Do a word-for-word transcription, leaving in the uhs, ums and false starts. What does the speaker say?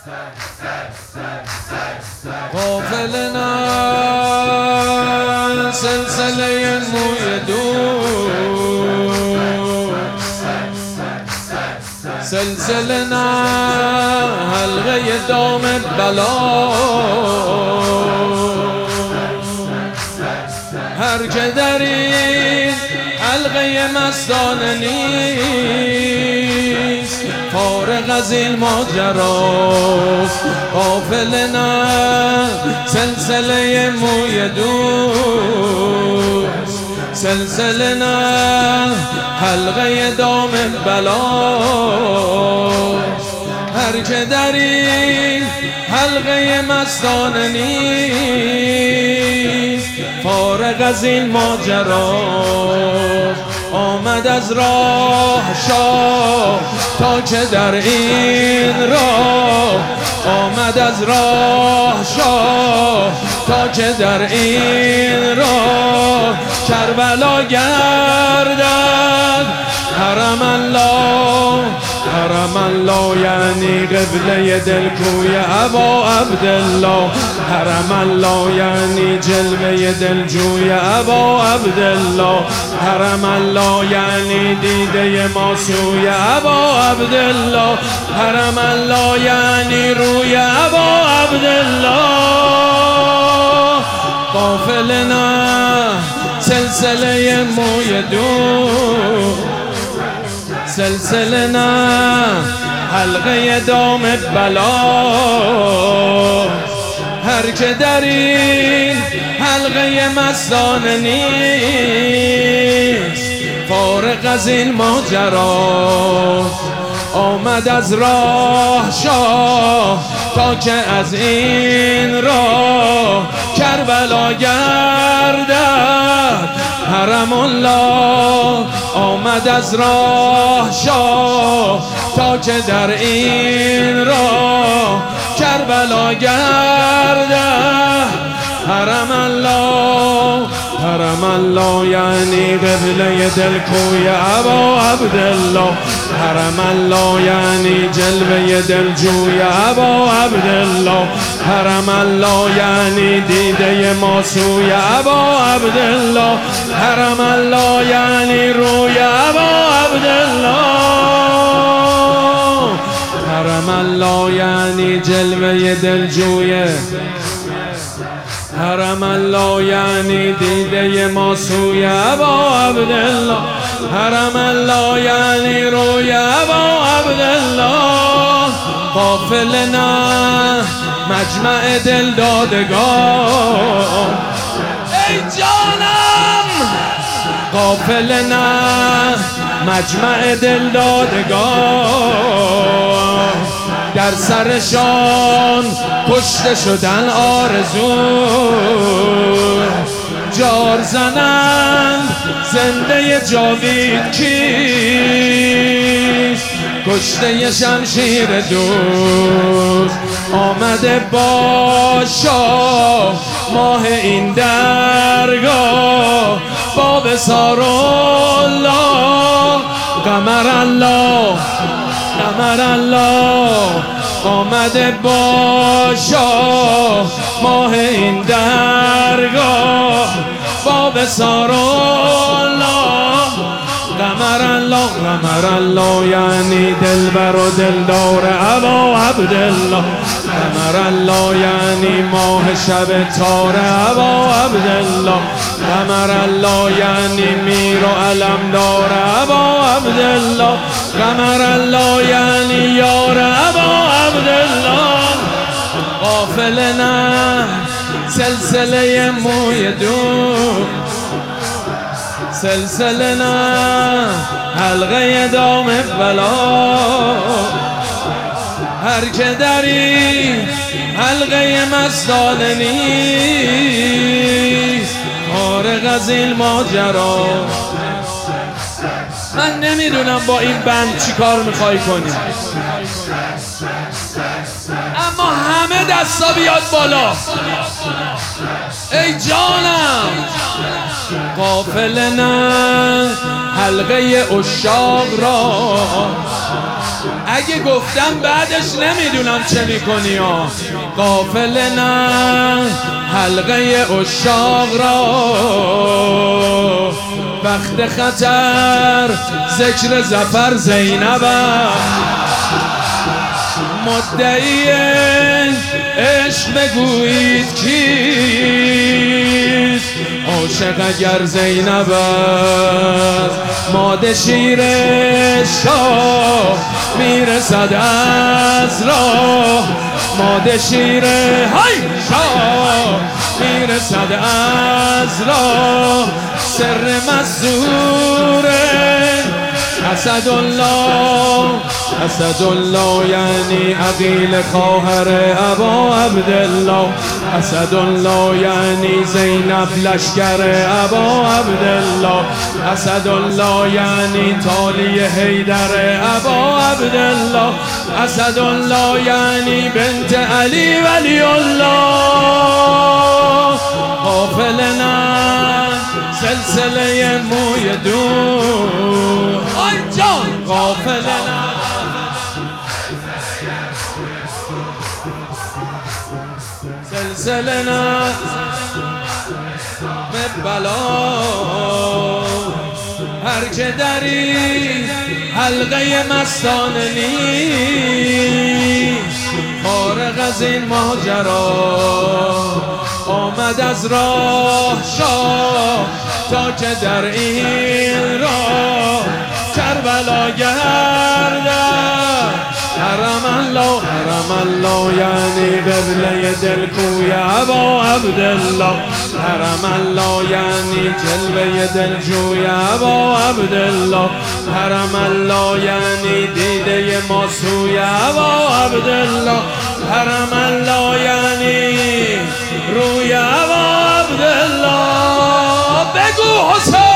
قافل نه سلسله موی دور، سلسله نه حلقه دام بلا. هر که در این حلقه مستانه نیست فارغ از این ماجراست. غافل نه سلسله موی دوست، سلسله نه حلقه دام بلاست. هر که در این حلقه مستانه نیست فارغ از این ماجراست. آمد از راه شاه تا که در این راه، آمد از راه شاه تا که در این راه کربلا گردد حرم الله. حرم الله یعنی قبله دلکوی ابا عبدالله، حرم الله یعنی جلوه دلجوی ابا عبدالله، حرم الله یعنی دیده ما سوی ابا عبدالله، حرم الله یعنی روی ابا عبدالله. غافل نه سلسله موی دور، سلسله نه حلقه دام بلا. هر که در این حلقه مستانه نیست فارغ از این ماجرا. آمد از راه شاه تا که از این راه کربلا گردد حرم الله. آمد از راه شاه تا که در این راه کربلا گردد حرم الله. حرم الله یعنی قبله دلکوی ابا عبدالله، حرم الله یعنی جلوه دلجوی ابا عبدالله، حرم الله یعنی دیده ما سوی ابا عبدالله، حرم الله یعنی روی ابا عبدالله، حرم الله یعنی جلوه دلجوی، حرم الله یعنی دیده ما سوی ابا عبدالله، حرم الله یعنی روی ابا عبدالله. غافل نه مجمع دل دادگان ای جانم، غافل نه مجمع دل دادگان در سرشان کشته شدن آرزو، جار زنند زنده جاوید کیست، کشته شمشیر دوست. آمده با شاه ماه این درگاه با بصار الله، قمر الله قمر الله. آمده با شاه ماه این درگاه با بصار الله، قمر الله قمر الله یعنی دلبر و دلدار ابا عبدالله، قمر الله یعنی ماه شب تار ابا عبدالله، قمر الله یعنی میر و علمدار ابا عبدالله، قمر الله یعنی یار ابا عبدالله. غافل نه سلسله موی دور، سلسله نه حلقه دام بلا. هر که در این حلقه مستانه نیست فارغ از این ماجرا. من نمیدونم با این بند چی کار میخوای کنی، اما همه دستا بیاد بالا ای جانم. غافل نه حلقه عشاق را اگه گفتم بعدش نمیدونم چه میکنی ها. قافله نه حلقه عشاق را، وقت خطر ذکر ظفر زینب، مدعی عشق بگویید کیست، عاشق اگر زینب است ماده شیر شاه میرسد از راه، ماده شیر های شاه میرسد از راه، سر مسئوره اسدالله. اسدالله یعنی عقیل خواهر ابا عبدالله، اسدالله یعنی زینب لشکر ابا عبدالله، اسدالله یعنی تالی حیدر ابا عبدالله، اسدالله یعنی بنت علی ولی الله. قافله نه سلسله موی دور، آی جان قافله نه سلسله نه به بلا، هر که دری حلقه مستانه نیست، فارغ از این ماجرا آمد از راه شاه، تا که در این راه کربلا گردد. حرم الله حرم الله یعنی قبله دل کوی ابا عبدالله، حرم الله یعنی جلوه دل جوی ابا عبدالله، حرم الله یعنی دیده ما سوی ابا عبدالله، حرم الله یعنی روی ابا عبدالله. بگو حسین